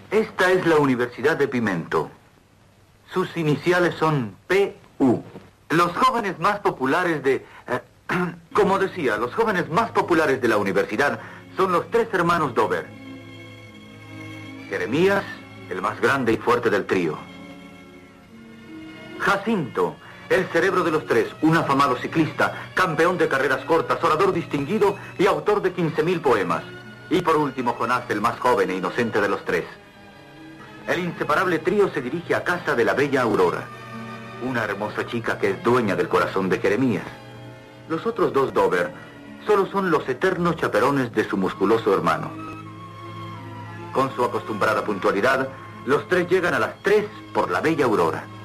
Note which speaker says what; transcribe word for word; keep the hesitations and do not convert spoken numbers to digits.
Speaker 1: Esta es la Universidad de Pimento. Sus iniciales son P U. Los jóvenes más populares de... Eh, como decía, los jóvenes más populares de la universidad son los tres hermanos Dover. Jeremías, el más grande y fuerte del trío. Jacinto, el cerebro de los tres, un afamado ciclista, campeón de carreras cortas, orador distinguido y autor de quince mil poemas. Y por último, Jonás, el más joven e inocente de los tres. El inseparable trío se dirige a casa de la bella Aurora, una hermosa chica que es dueña del corazón de Jeremías. Los otros dos Dover solo son los eternos chaperones de su musculoso hermano. Con su acostumbrada puntualidad, los tres llegan a las tres por la bella Aurora.